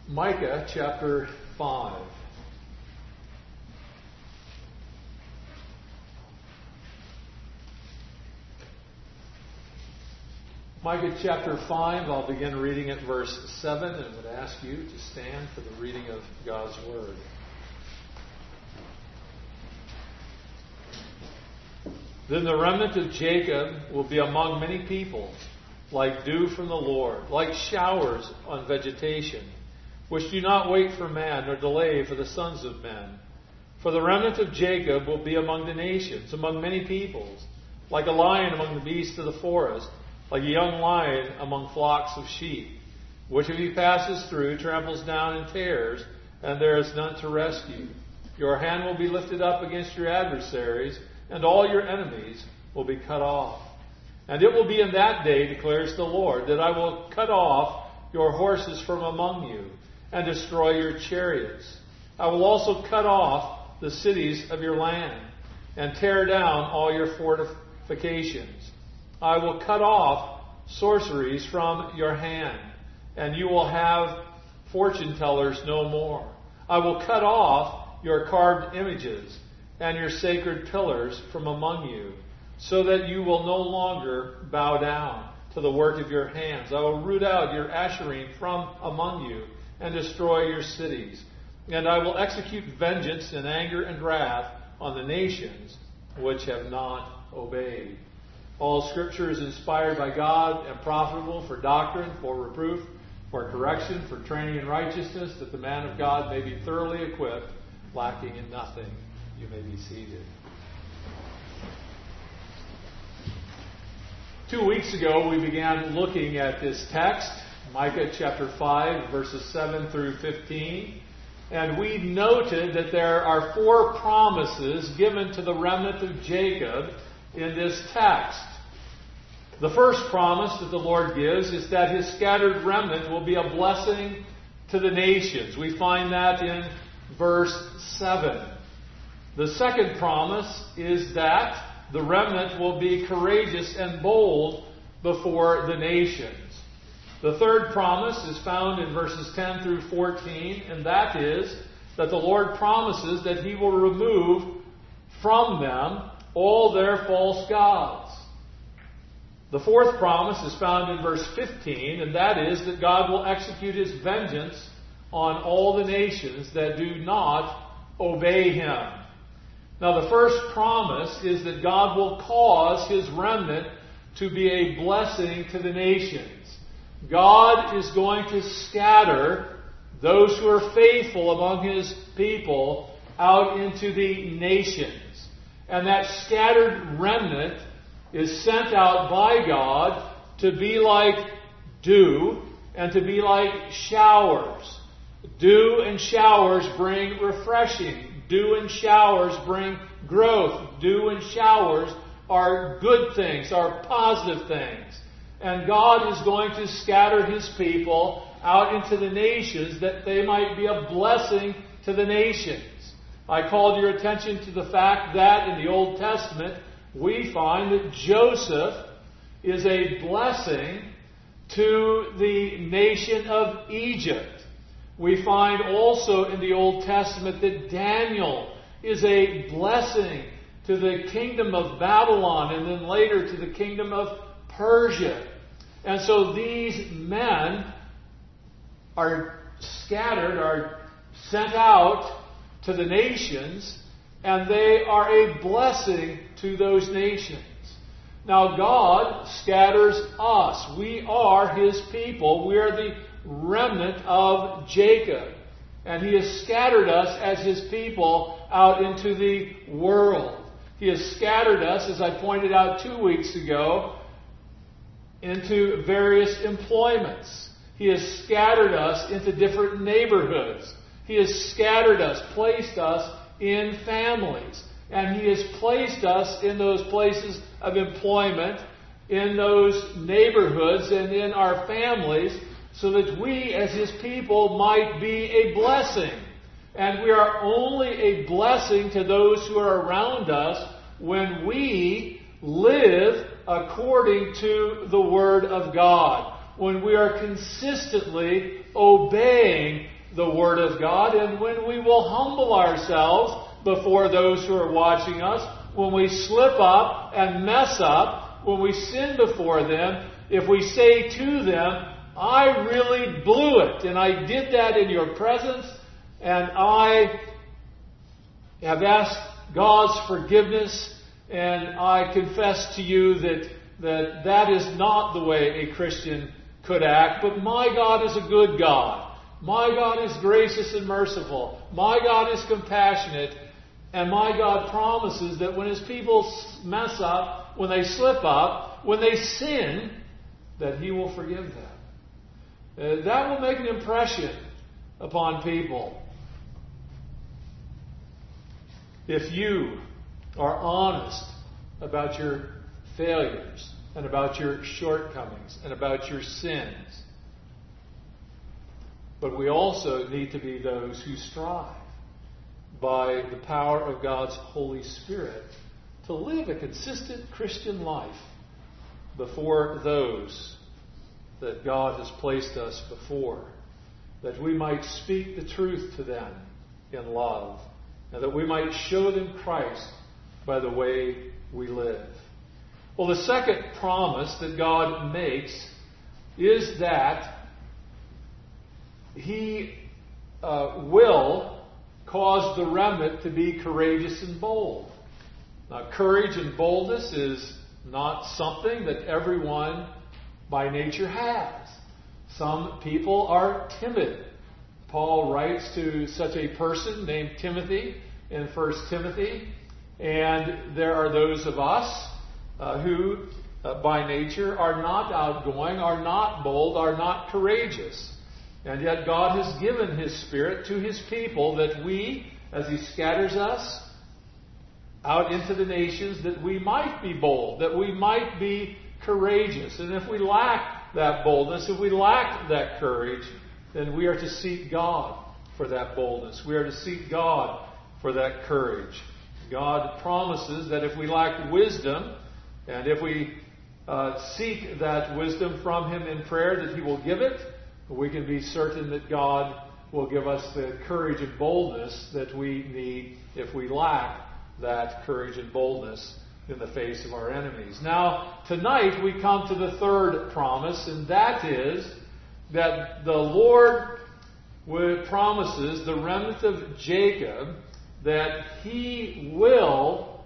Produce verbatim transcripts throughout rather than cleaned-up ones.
Micah chapter five. Micah chapter five, I'll begin reading at verse seven and would ask you to stand for the reading of God's Word. Then the remnant of Jacob will be among many peoples, like dew from the Lord, like showers on vegetation, which do not wait for man, nor delay for the sons of men. For the remnant of Jacob will be among the nations, among many peoples, like a lion among the beasts of the forest, like a young lion among flocks of sheep, which if he passes through, tramples down and tears, and there is none to rescue. Your hand will be lifted up against your adversaries, and all your enemies will be cut off. And it will be in that day, declares the Lord, that I will cut off your horses from among you, and destroy your chariots. I will also cut off the cities of your land, and tear down all your fortifications. I will cut off sorceries from your hand, and you will have fortune tellers no more. I will cut off your carved images and your sacred pillars from among you, so that you will no longer bow down to the work of your hands. I will root out your Asherim from among you, and destroy your cities. And I will execute vengeance and anger and wrath on the nations which have not obeyed. All Scripture is inspired by God and profitable for doctrine, for reproof, for correction, for training in righteousness, that the man of God may be thoroughly equipped, lacking in nothing. You may be seated. Two weeks ago, we began looking at this text, Micah chapter five, verses seven through fifteen. And we noted that there are four promises given to the remnant of Jacob in this text. The first promise that the Lord gives is that His scattered remnant will be a blessing to the nations. We find that in verse seven. The second promise is that the remnant will be courageous and bold before the nations. The third promise is found in verses ten through fourteen, and that is that the Lord promises that He will remove from them all their false gods. The fourth promise is found in verse fifteen, and that is that God will execute His vengeance on all the nations that do not obey Him. Now, the first promise is that God will cause His remnant to be a blessing to the nations. God is going to scatter those who are faithful among His people out into the nations. And that scattered remnant is sent out by God to be like dew and to be like showers. Dew and showers bring refreshing. Dew and showers bring growth. Dew and showers are good things, are positive things. And God is going to scatter His people out into the nations that they might be a blessing to the nations. I called your attention to the fact that in the Old Testament we find that Joseph is a blessing to the nation of Egypt. We find also in the Old Testament that Daniel is a blessing to the kingdom of Babylon and then later to the kingdom of Persia. And so these men are scattered, are sent out to the nations, and they are a blessing to those nations. Now God scatters us. We are His people. We are the remnant of Jacob. And He has scattered us as His people out into the world. He has scattered us, as I pointed out two weeks ago, into various employments. He has scattered us into different neighborhoods. He has scattered us, placed us in families. And He has placed us in those places of employment, in those neighborhoods and in our families, so that we as His people might be a blessing. And we are only a blessing to those who are around us when we live according to the Word of God. When we are consistently obeying the Word of God, and when we will humble ourselves before those who are watching us, when we slip up and mess up, when we sin before them, if we say to them, I really blew it, and I did that in your presence, and I have asked God's forgiveness, and I confess to you that that, that is not the way a Christian could act, but my God is a good God. My God is gracious and merciful. My God is compassionate. And my God promises that when His people mess up, when they slip up, when they sin, that He will forgive them. Uh, that will make an impression upon people. If you are honest about your failures and about your shortcomings and about your sins. But we also need to be those who strive by the power of God's Holy Spirit to live a consistent Christian life before those that God has placed us before, that we might speak the truth to them in love, and that we might show them Christ by the way we live. Well, the second promise that God makes is that He uh, will cause the remnant to be courageous and bold. Now, courage and boldness is not something that everyone by nature has. Some people are timid. Paul writes to such a person named Timothy in First Timothy, and there are those of us uh, who, uh, by nature, are not outgoing, are not bold, are not courageous. And yet God has given His Spirit to His people that we, as He scatters us out into the nations, that we might be bold, that we might be courageous. And if we lack that boldness, if we lack that courage, then we are to seek God for that boldness. We are to seek God for that courage. God promises that if we lack wisdom, and if we uh, seek that wisdom from Him in prayer, that He will give it. We can be certain that God will give us the courage and boldness that we need if we lack that courage and boldness in the face of our enemies. Now, tonight we come to the third promise, and that is that the Lord promises the remnant of Jacob that He will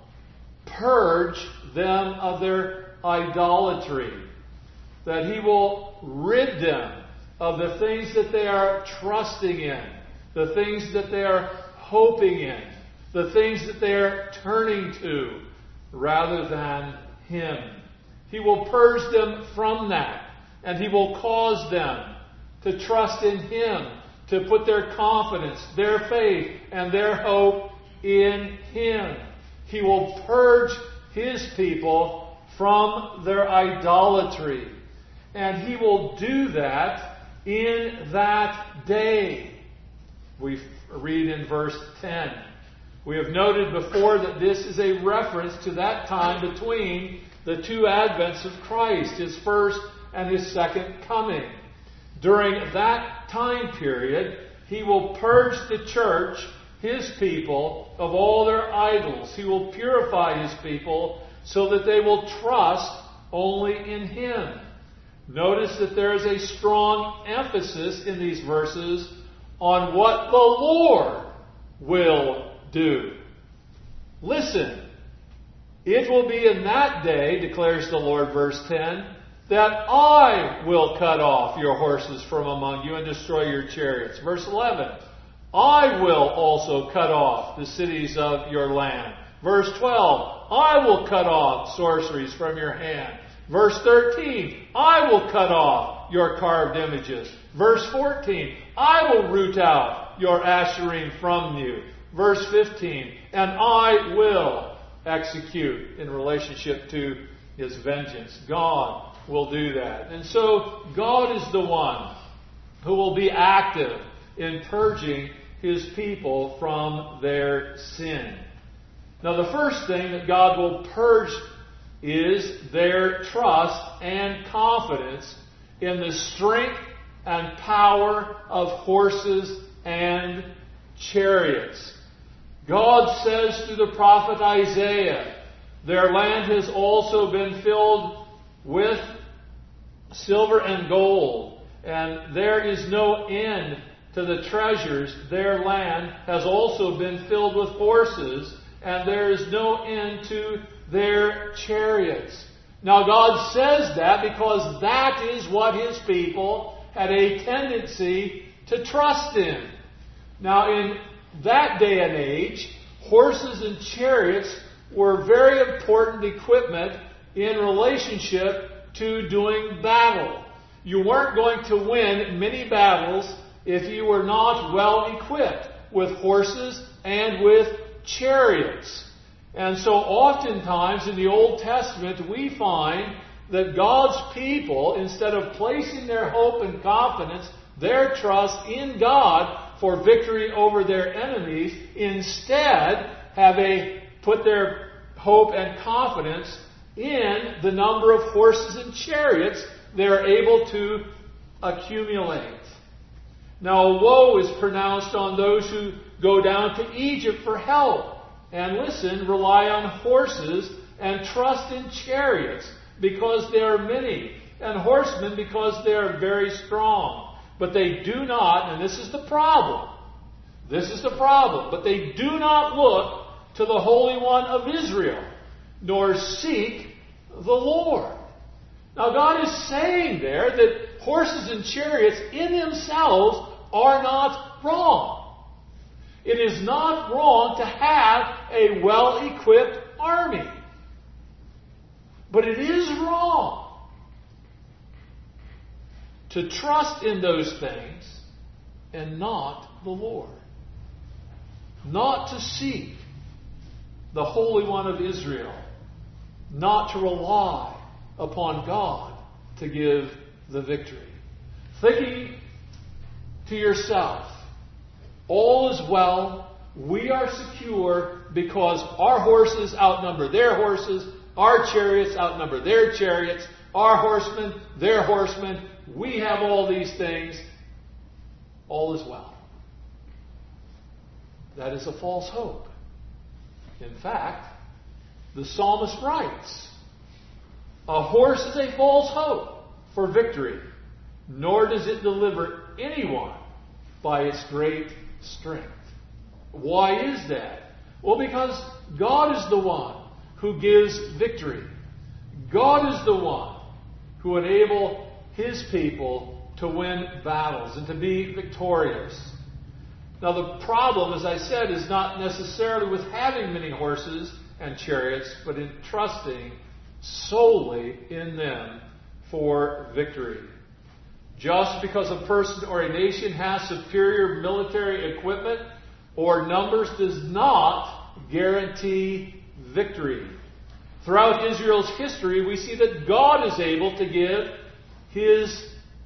purge them of their idolatry, that He will rid them of the things that they are trusting in, the things that they are hoping in, the things that they are turning to, rather than Him. He will purge them from that, and He will cause them to trust in Him, to put their confidence, their faith, and their hope in Him. He will purge His people from their idolatry. And He will do that in that day. We read in verse ten. We have noted before that this is a reference to that time between the two advents of Christ, His first and His second coming. During that time period, He will purge the church, His people, of all their idols. He will purify His people so that they will trust only in Him. Notice that there is a strong emphasis in these verses on what the Lord will do. Listen, it will be in that day, declares the Lord, verse ten, that I will cut off your horses from among you and destroy your chariots. Verse eleven, I will also cut off the cities of your land. Verse twelve, I will cut off sorceries from your hand. Verse thirteen, I will cut off your carved images. Verse fourteen, I will root out your Asherim from you. Verse fifteen, and I will execute in relationship to His vengeance. God will do that. And so God is the one who will be active in purging His people from their sin. Now, the first thing that God will purge is their trust and confidence in the strength and power of horses and chariots. God says through the prophet Isaiah, their land has also been filled with silver and gold, and there is no end to the treasures. Their land has also been filled with horses, and there is no end to their chariots. Now God says that because that is what His people had a tendency to trust in. Now in that day and age, horses and chariots were very important equipment in relationship to doing battle. You weren't going to win many battles if you were not well equipped with horses and with chariots. And so oftentimes in the Old Testament we find that God's people, instead of placing their hope and confidence, their trust in God for victory over their enemies, instead have a put their hope and confidence in the number of horses and chariots they're able to accumulate. Now, woe is pronounced on those who go down to Egypt for help and listen, rely on horses and trust in chariots because they are many, and horsemen because they are very strong. But they do not, and this is the problem, this is the problem, but they do not look to the Holy One of Israel, nor seek the Lord. Now God is saying there that horses and chariots in themselves are not wrong. It is not wrong to have a well-equipped army. But it is wrong to trust in those things and not the Lord. Not to seek the Holy One of Israel. Not to rely upon God to give the victory. Thinking to yourself, all is well, we are secure because our horses outnumber their horses, our chariots outnumber their chariots, our horsemen, their horsemen, we have all these things, all is well. That is a false hope. In fact, the psalmist writes, a horse is a false hope for victory, nor does it deliver anyone by its great strength. Why is that? Well, because God is the one who gives victory. God is the one who enables His people to win battles and to be victorious. Now the problem, as I said, is not necessarily with having many horses and chariots, but in trusting solely in them for victory. Just because a person or a nation has superior military equipment or numbers does not guarantee victory. Throughout Israel's history, we see that God is able to give His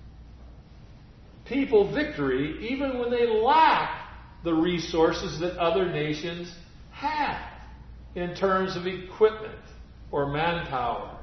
people victory even when they lack the resources that other nations have in terms of equipment or manpower.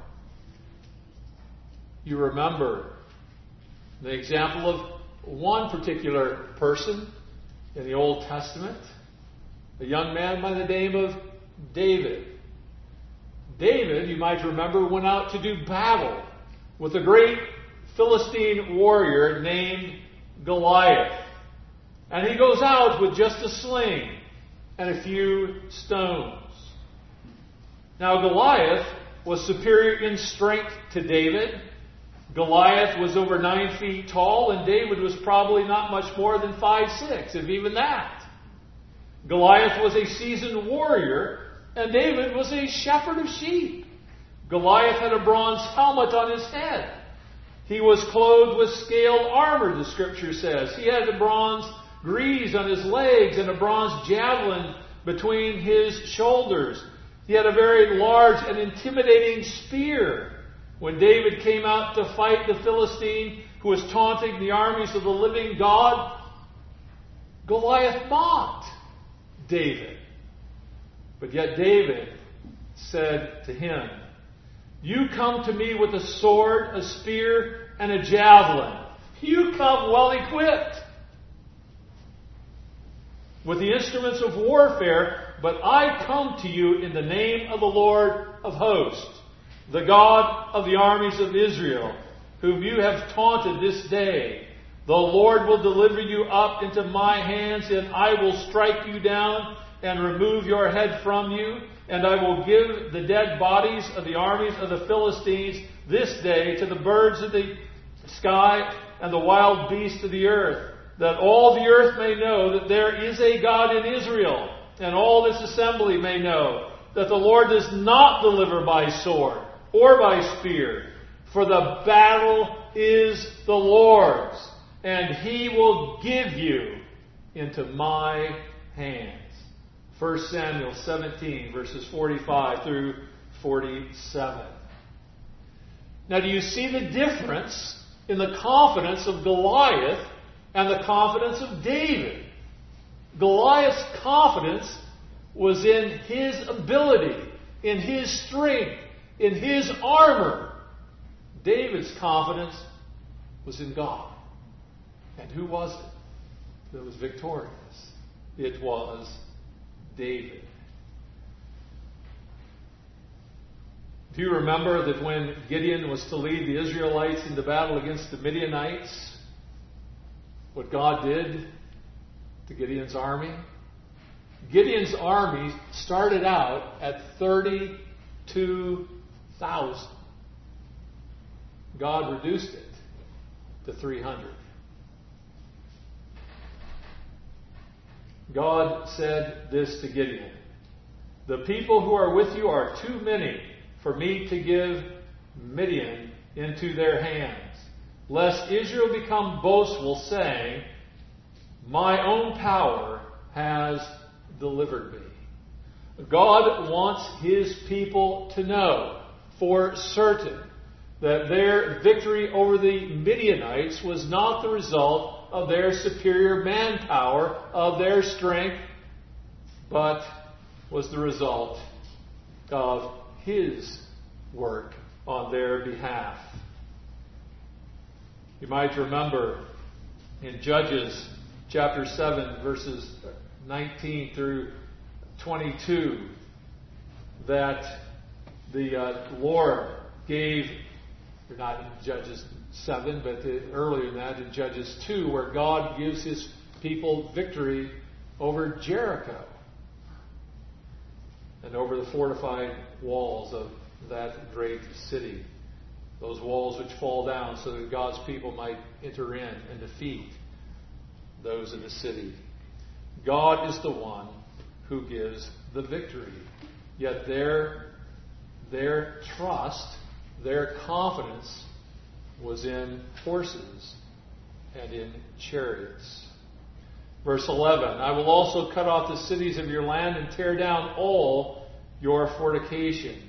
You remember the example of one particular person in the Old Testament, a young man by the name of David. David, you might remember, went out to do battle with a great Philistine warrior named Goliath. And he goes out with just a sling and a few stones. Now Goliath was superior in strength to David. Goliath was over nine feet tall, and David was probably not much more than five six, if even that. Goliath was a seasoned warrior, and David was a shepherd of sheep. Goliath had a bronze helmet on his head. He was clothed with scaled armor, the Scripture says. He had a bronze greaves on his legs and a bronze javelin between his shoulders. He had a very large and intimidating spear. When David came out to fight the Philistine who was taunting the armies of the living God, Goliath mocked David. But yet David said to him, "You come to me with a sword, a spear, and a javelin. You come well equipped. with the instruments of warfare, but I come to you in the name of the Lord of hosts, the God of the armies of Israel, whom you have taunted this day. The Lord will deliver you up into my hands, and I will strike you down and remove your head from you, and I will give the dead bodies of the armies of the Philistines this day to the birds of the sky and the wild beasts of the earth, that all the earth may know that there is a God in Israel, and all this assembly may know that the Lord does not deliver by sword or by spear, for the battle is the Lord's, and He will give you into my hands. First Samuel seventeen, verses forty-five through forty-seven. Now, do you see the difference in the confidence of Goliath and the confidence of David? Goliath's confidence was in his ability, in his strength, in his armor. David's confidence was in God. And who was it that was victorious? It was David. Do you remember that when Gideon was to lead the Israelites into battle against the Midianites, what God did to Gideon's army? Gideon's army started out at thirty-two thousand. God reduced it to three hundred. God said this to Gideon: the people who are with you are too many for me to give Midian into their hands, lest Israel become boastful, saying, my own power has delivered me. God wants His people to know for certain that their victory over the Midianites was not the result of their superior manpower, of their strength, but was the result of His work on their behalf. You might remember in Judges chapter seven, verses nineteen through twenty-two, that the uh, Lord gave, or not in Judges seven, but earlier than that in Judges two, where God gives His people victory over Jericho and over the fortified walls of that great city. Those walls which fall down so that God's people might enter in and defeat those in the city. God is the one who gives the victory. Yet their, their trust, their confidence was in horses and in chariots. Verse eleven, I will also cut off the cities of your land and tear down all your fortifications,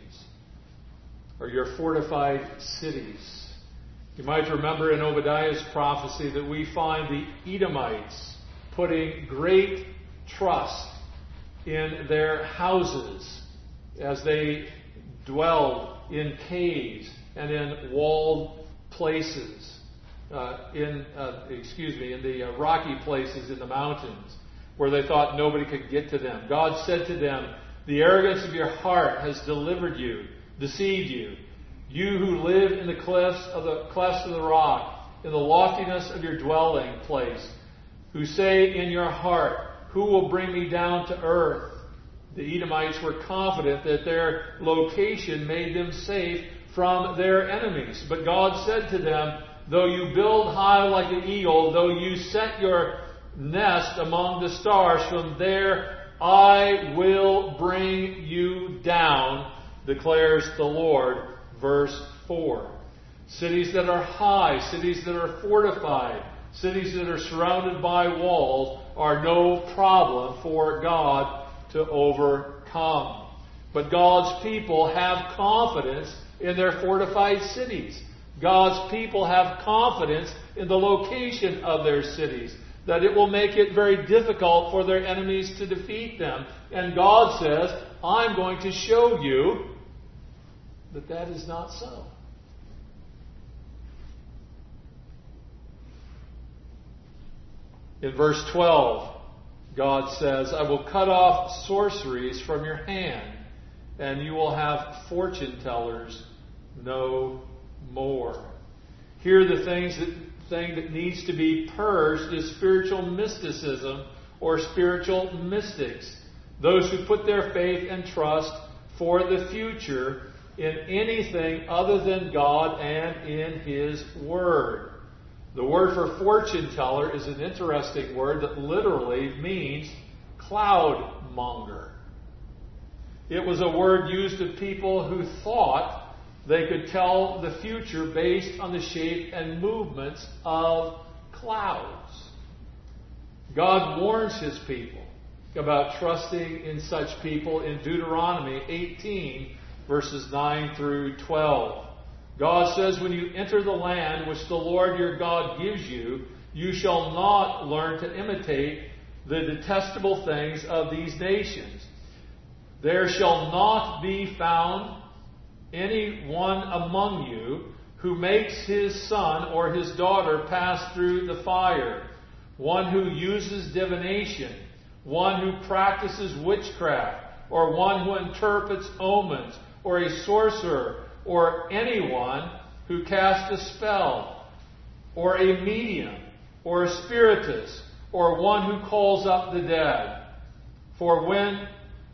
or your fortified cities. You might remember in Obadiah's prophecy that we find the Edomites putting great trust in their houses as they dwelled in caves and in walled places, uh, in uh, excuse me, in the uh, rocky places in the mountains where they thought nobody could get to them. God said to them, the arrogance of your heart has delivered you, deceived you. You who live in the cliffs of the clefts of the rock, in the loftiness of your dwelling place, who say in your heart, who will bring me down to earth? The Edomites were confident that their location made them safe from their enemies. But God said to them, though you build high like an eagle, though you set your nest among the stars, from there I will bring you down, declares the Lord. Verse four. Cities that are high, cities that are fortified, cities that are surrounded by walls are no problem for God to overcome. But God's people have confidence in their fortified cities. God's people have confidence in the location of their cities, that it will make it very difficult for their enemies to defeat them. And God says, I'm going to show you that that is not so. In verse twelve, God says, I will cut off sorceries from your hand, and you will have fortune tellers no more. Here the things that, thing that needs to be purged is spiritual mysticism or spiritual mystics. Those who put their faith and trust for the future in anything other than God and in His Word. The word for fortune teller is an interesting word that literally means cloud monger. It was a word used of people who thought they could tell the future based on the shape and movements of clouds. God warns His people about trusting in such people in Deuteronomy eighteen, verses nine through twelve. God says, when you enter the land which the Lord your God gives you, you shall not learn to imitate the detestable things of these nations. There shall not be found any one among you who makes his son or his daughter pass through the fire, one who uses divination, one who practices witchcraft, or one who interprets omens, or a sorcerer, or anyone who casts a spell, or a medium, or a spiritist, or one who calls up the dead. For when,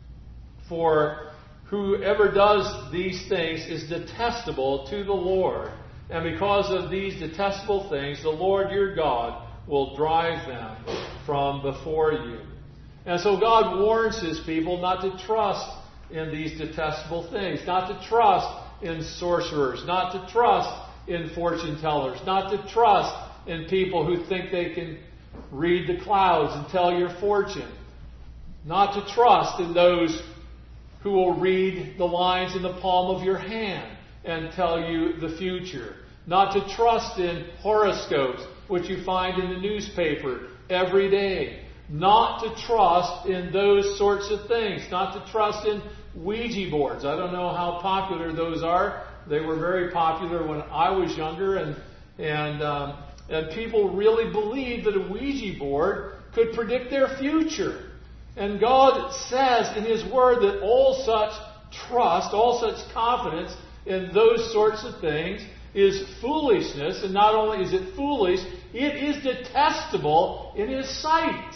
for whoever does these things is detestable to the Lord, and because of these detestable things, the Lord your God will drive them from before you. And so God warns His people not to trust in these detestable things, not to trust in sorcerers, not to trust in fortune tellers, not to trust in people who think they can read the clouds and tell your fortune, not to trust in those who will read the lines in the palm of your hand and tell you the future, not to trust in horoscopes, which you find in the newspaper every day, not to trust in those sorts of things, not to trust in Ouija boards. I don't know how popular those are. They were very popular when I was younger, and and um, and people really believed that a Ouija board could predict their future. And God says in His Word that all such trust, all such confidence in those sorts of things is foolishness. And not only is it foolish, it is detestable in His sight.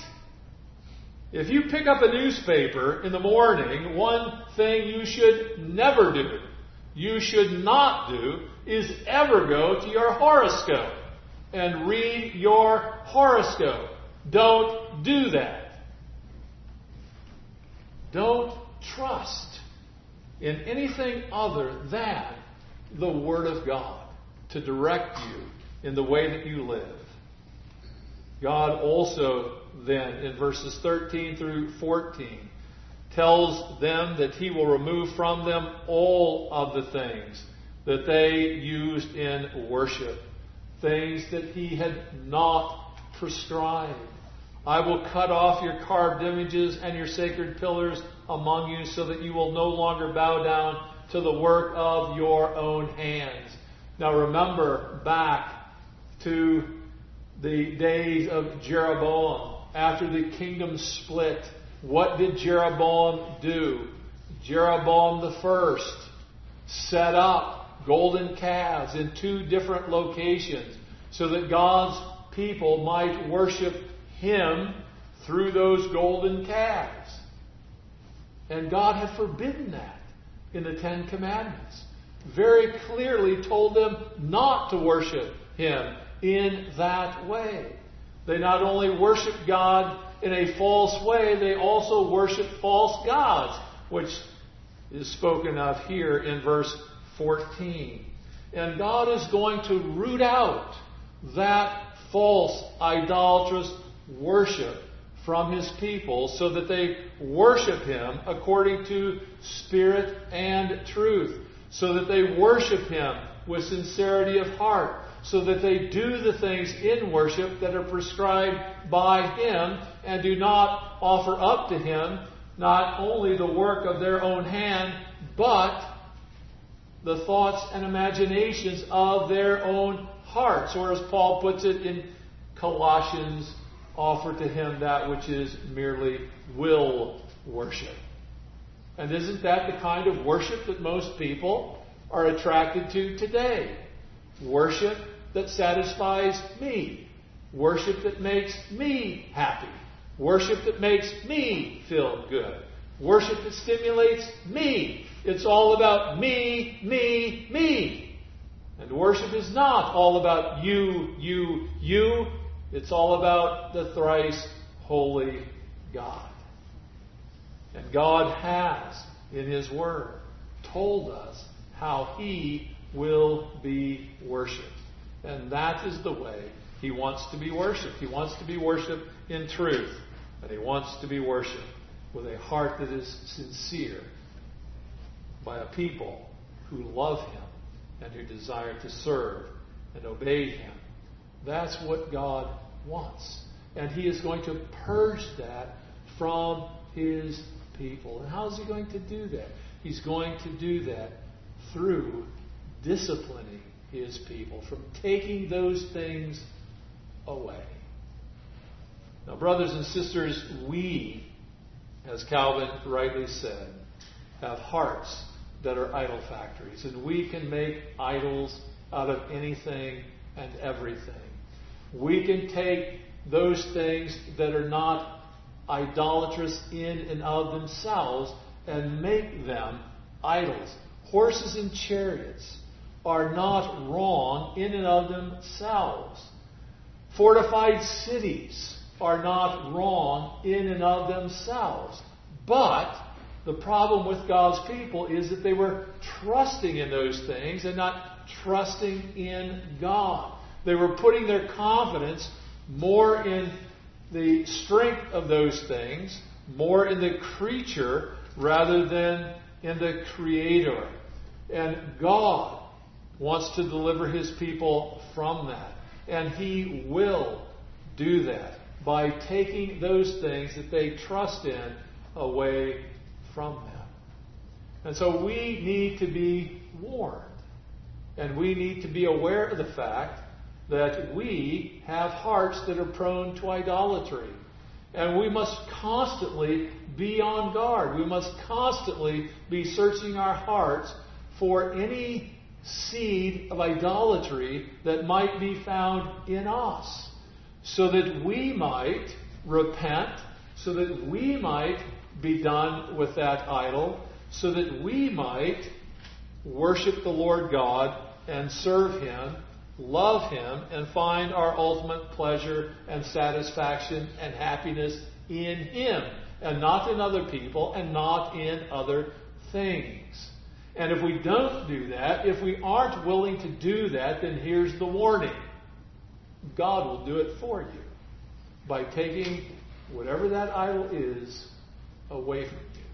If you pick up a newspaper in the morning, one thing you should never do, you should not do, is ever go to your horoscope and read your horoscope. Don't do that. Don't trust in anything other than the Word of God to direct you in the way that you live. God also then, in verses thirteen through fourteen, tells them that He will remove from them all of the things that they used in worship, things that He had not prescribed. I will cut off your carved images and your sacred pillars among you, so that you will no longer bow down to the work of your own hands. Now remember back to the days of Jeroboam. After the kingdom split, what did Jeroboam do? Jeroboam the first set up golden calves in two different locations so that God's people might worship Him through those golden calves. And God had forbidden that in the Ten Commandments. Very clearly told them not to worship Him in that way. They not only worship God in a false way, they also worship false gods, which is spoken of here in verse fourteen. And God is going to root out that false, idolatrous worship from His people so that they worship Him according to spirit and truth, so that they worship Him with sincerity of heart, so that they do the things in worship that are prescribed by Him and do not offer up to Him not only the work of their own hand, but the thoughts and imaginations of their own hearts, or as Paul puts it in Colossians offer to Him that which is merely will worship. And isn't that the kind of worship that most people are attracted to today? Worship that satisfies me. Worship that makes me happy. Worship that makes me feel good. Worship that stimulates me. It's all about me, me, me. And worship is not all about you, you, you. It's all about the thrice holy God. And God has, in His Word, told us how He will be worshipped. And that is the way He wants to be worshipped. He wants to be worshipped in truth. And He wants to be worshipped with a heart that is sincere by a people who love Him and who desire to serve and obey Him. That's what God wants. And He is going to purge that from His people. And how is He going to do that? He's going to do that through disciplining His people, from taking those things away. Now, brothers and sisters, we, as Calvin rightly said, have hearts that are idol factories. And we can make idols out of anything and everything. We can take those things that are not idolatrous in and of themselves and make them idols. Horses and chariots are not wrong in and of themselves. Fortified cities are not wrong in and of themselves. But the problem with God's people is that they were trusting in those things and not trusting in God. They were putting their confidence more in the strength of those things, more in the creature rather than in the Creator. And God wants to deliver His people from that. And He will do that by taking those things that they trust in away from them. And so we need to be warned. And we need to be aware of the fact that we have hearts that are prone to idolatry. And we must constantly be on guard. We must constantly be searching our hearts for any seed of idolatry that might be found in us, so that we might repent, so that we might be done with that idol, so that we might worship the Lord God and serve Him, love Him, and find our ultimate pleasure and satisfaction and happiness in Him, and not in other people, and not in other things. And if we don't do that, if we aren't willing to do that, then here's the warning. God will do it for you by taking whatever that idol is away from you.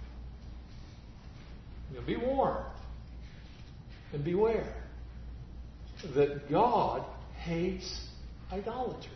You'll be warned. And beware that God hates idolatry.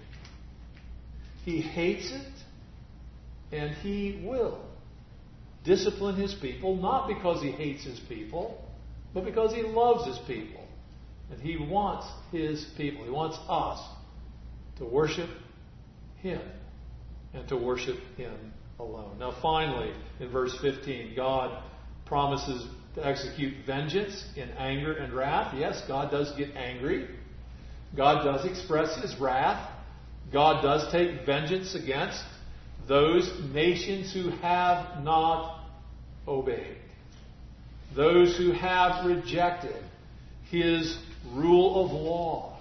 He hates it, and He will discipline His people, not because He hates His people, but because He loves His people. And He wants His people, He wants us to worship Him and to worship Him alone. Now finally, in verse fifteen, God promises to execute vengeance in anger and wrath. Yes, God does get angry. God does express His wrath. God does take vengeance against those nations who have not obeyed, those who have rejected His rule of law.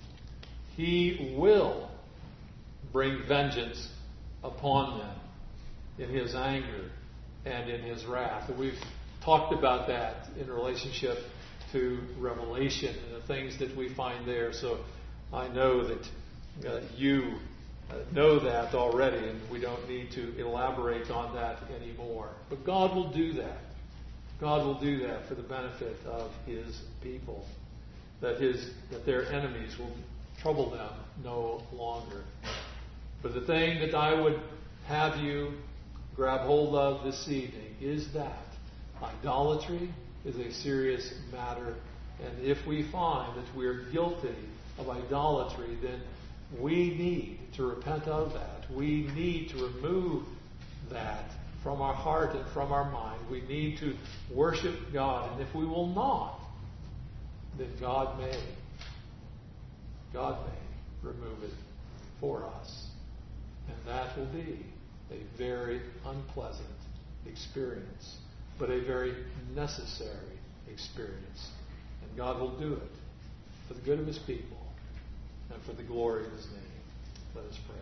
He will bring vengeance upon them in His anger and in His wrath. And we've talked about that in relationship to Revelation and the things that we find there. So I know that uh, you uh, know that already, and we don't need to elaborate on that anymore. But God will do that. God will do that for the benefit of His people, that his that their enemies will trouble them no longer. But the thing that I would have you grab hold of this evening is that idolatry is a serious matter. And if we find that we're guilty of idolatry, then we need to repent of that. We need to remove that from our heart and from our mind. We need to worship God. And if we will not, then God may, God may remove it for us. And that will be a very unpleasant experience, but a very necessary experience. And God will do it for the good of His people and for the glory of His name. Let us pray.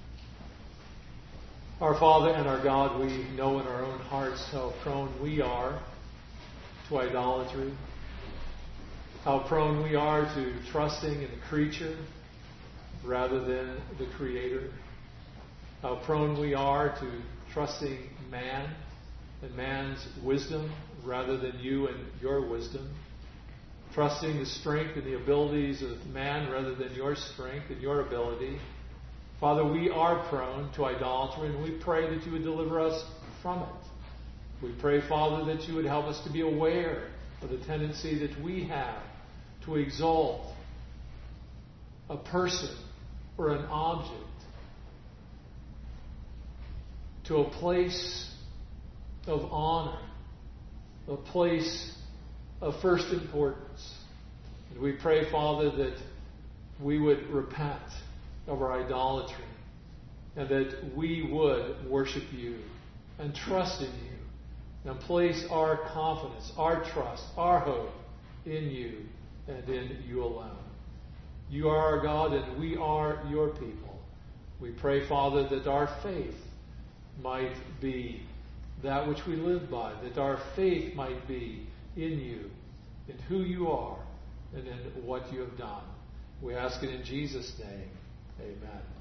Our Father and our God, we know in our own hearts how prone we are to idolatry, how prone we are to trusting in a creature rather than the Creator, how prone we are to trusting man and man's wisdom rather than you and your wisdom, trusting the strength and the abilities of man rather than your strength and your ability. Father, we are prone to idolatry, and we pray that you would deliver us from it. We pray, Father, that you would help us to be aware of the tendency that we have to exalt a person or an object to a place of honor, a place of first importance. And we pray, Father, that we would repent of our idolatry and that we would worship you and trust in you and place our confidence, our trust, our hope in you and in you alone. You are our God and we are your people. We pray, Father, that our faith might be that which we live by, that our faith might be in you, in who you are, and in what you have done. We ask it in Jesus' name. Amen.